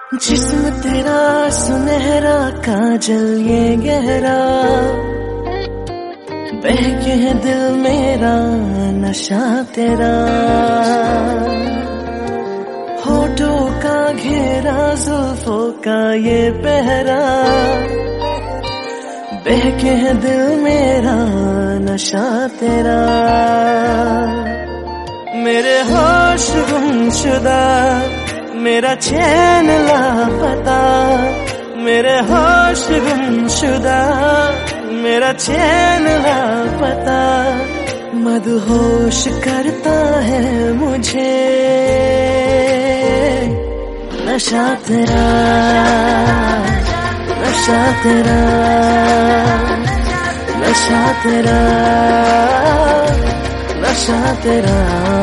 जिस्म तेरा सुनहरा काजल ये गहरा, बहके है दिल मेरा नशा तेरा। होठों का घेरा जुल्फों का ये पहरा, बहके है दिल मेरा नशा तेरा। मेरे होश गुमशुदा मेरा चैन लापता, मेरे होश गुमशुदा मेरा चैन लापता। मदहोश करता है मुझे नशा तेरा, नशा तेरा, नशा तेरा, नशा तेरा।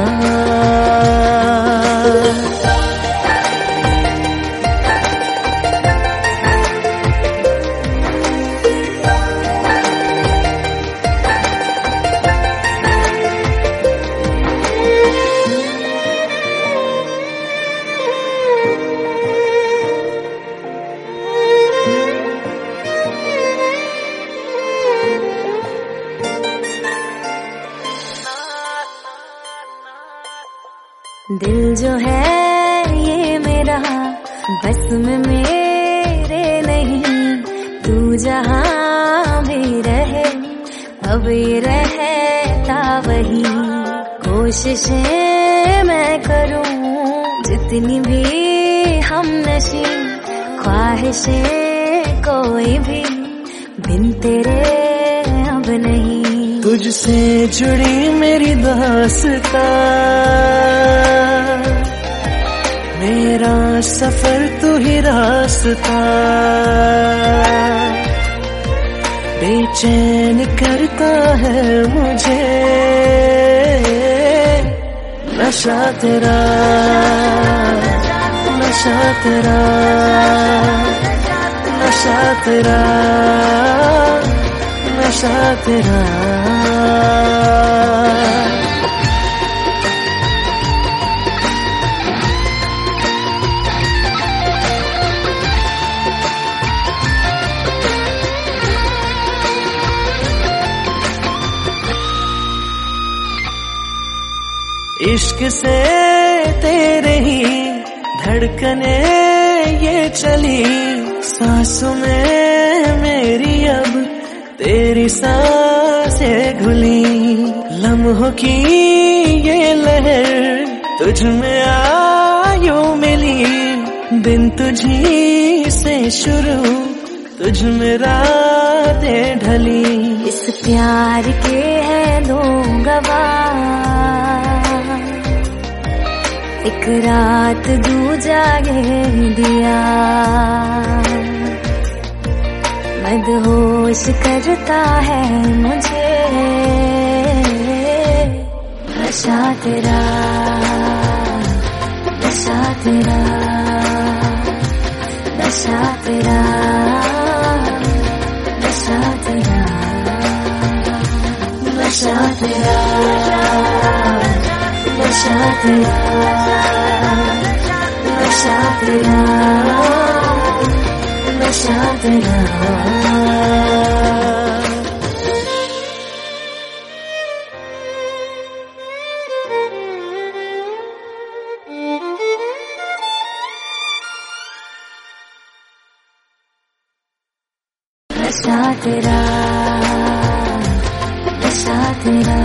दिल जो है ये मेरा बस में मेरे नहीं, तू जहाँ भी रहे अब ये रहता वही। कोशिशें मैं करूँ जितनी भी हम नशी, ख्वाहिशें कोई भी बिन तेरे अब नहीं। तुझसे जुड़ी मेरी दास्तां, मेरा सफर तू ही रास्ता। बेचैन करता है मुझे नशा तेरा, नशा तेरा, नशा तेरा, नशा तेरा। इश्क से तेरे ही धड़कने ये चली, सांसों में मेरी अब तेरी सांसें घुली। लम्हों की ये लहर तुझ में आयो मिली, दिन तुझी से शुरू तुझ में रातें ढली। इस प्यार के है दो गवाह, एक रात दूजा ये दिया। मदहोश करता है मुझे नशा तेरा, नशा तेरा, नशा तेरा, नशा तेरा, नशा तेरा, नशा तेरा, नशा तेरा, नशा तेरा। नशा तेरा, नशा तेरा।